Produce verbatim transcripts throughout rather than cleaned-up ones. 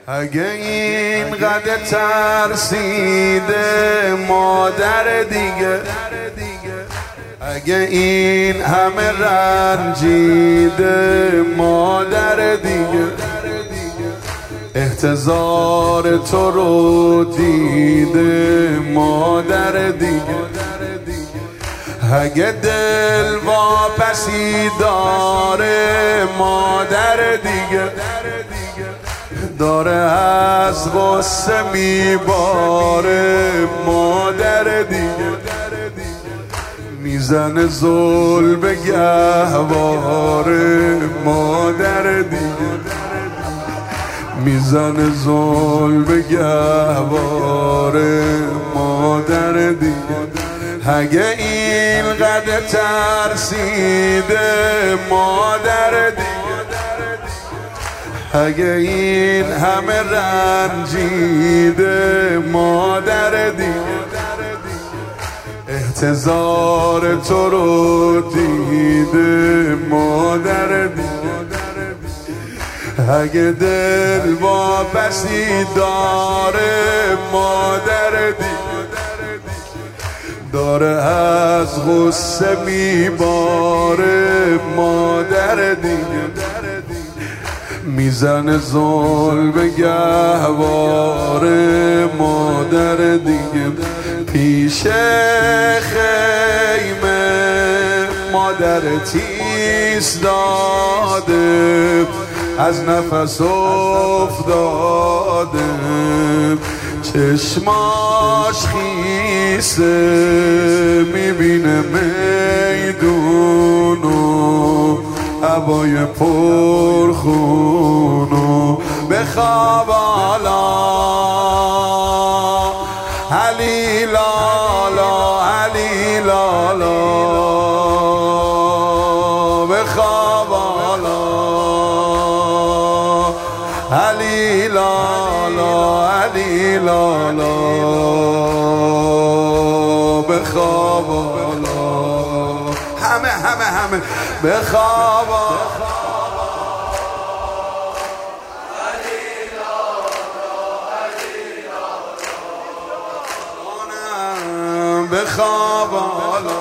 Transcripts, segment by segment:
اگه این قد ترسیده مادر دیگه، اگه این همه رنجیده مادر دیگه، احتضار تو رو دیده مادر دیگه، اگه دل واپسی داره مادر دیگه، داره از غصه میباره مادر دیگه، میزنه زل به گهواره مادر دیگه، میزنه زل به گهواره مادر دیگه. اگه این قد ترسیده مادر دیگه، اگه این همه رنجیده مادر دیگه، احتضار تو رو دیده مادر دیگه، اگه دل واپسی داره مادر دیگه، داره از غصه میباره مادر دیگه، میزنه زل به گهواره مادر دیگه. پیش خیمه مادرت ایستاده، از نفس افتاده، چشماش خیسه، میبینه میدونو هوای پرخونو. بخواب حالا علی لالا علی لالا، بخواب حالا علی لالا علی لالا، بخواب حالا همه همه همه بخواب بخواب حالا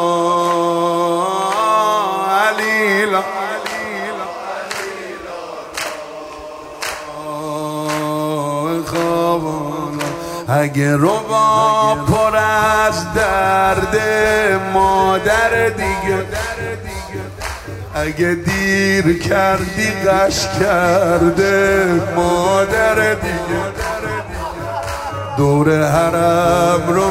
علی لا بخواب حالا. اگه ربا پر از درد مادر دیگه، اگه دیر کردی غش کرده مادر دیگه، دور حرم رو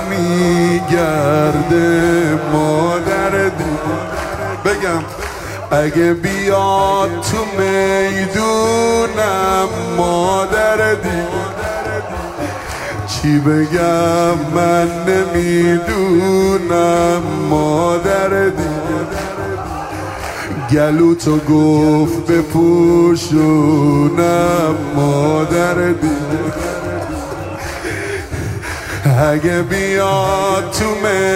میگرده مادر دیگه. بگم اگه بیاد تو میدونم مادر دیگه، چی بگم من نمیدونم مادر دیگه. گلو تو گفت بپوشونم مادر دیگه، اگه بیاد تو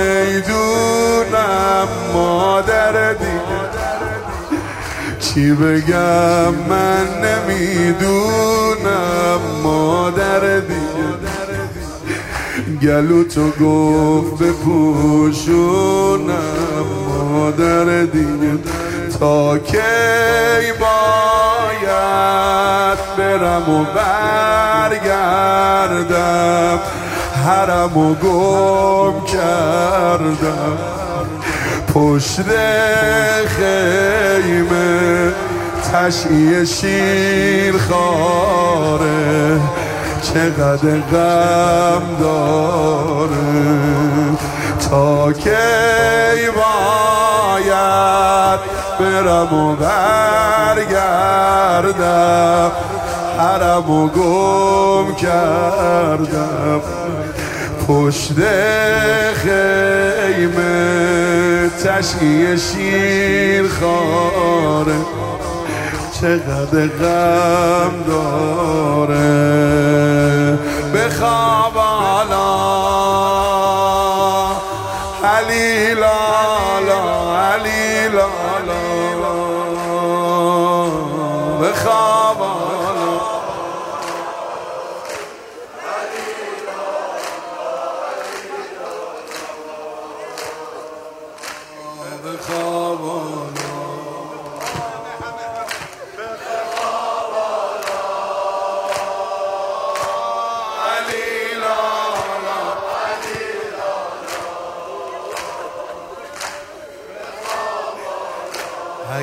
میدونم مادر دیگه، چی بگم من نمیدونم مادر دیگه. گلو تو گفت بپوشونم مادر دیگه. تا کی باید برم و برگردم، حرمو گم کردم پشت خیمه، تشییع شیر خاره چقدر غم داره. تا کی باید برم و برگردم، حرمو گم کردم پشت خیمه، تشییع شیر خاره چقدر غم داره. بخواب حالا علی لالا علی لالا، بخواب حالا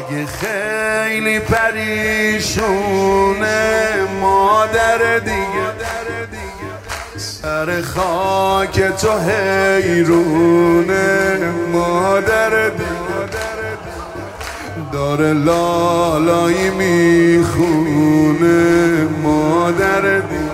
اگه خیلی پریشونه مادر دیگه، سر خاک تو حیرونه مادر دیگه، داره لالایی میخونه مادر دیگه.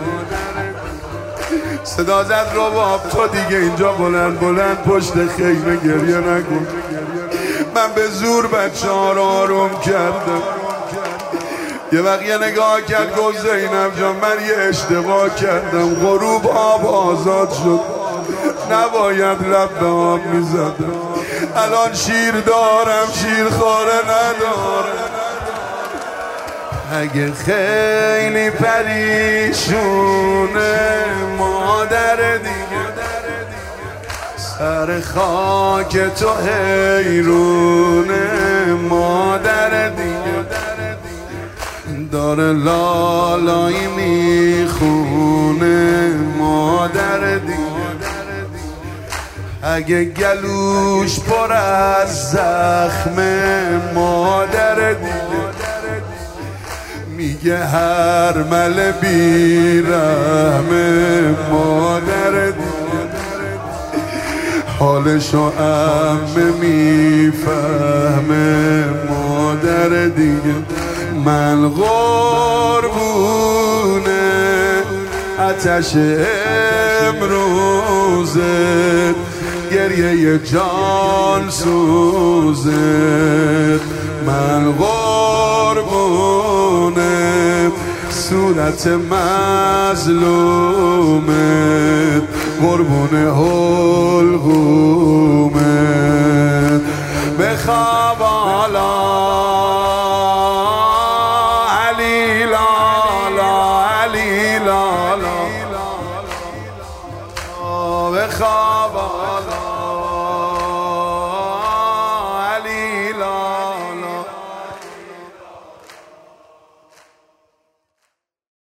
صدا زد رباب تو دیگه اینجا بلند بلند پشت خیمه گریه نکن. من به زور بچه ها رو آروم کردم. یه وقت یه نگاه کرد گفت زینب جان من یه اشتباه کردم، غروب آب آزاد شد، نباید لب به آب میزدم، الان شیر دارم شیر خواره ندارم. اگه خیلی پریشونه مادر دیگه، سر خاک تو حیرونه مادر دیگه، داره لالایی میخونه مادر دیگه. اگه گلوش پر از زخمه مادر دیگه، میگه هر مل بیرحمه مادر دیگه، حالشو عمه میفهمه مادر دیگه. من قربونه آتش امروزه، گریه جان سوزه. من قربونه صورت مظلومت، قربونه حلقومت. بخواب حالا علی لالا علی لالا، بخواب حالا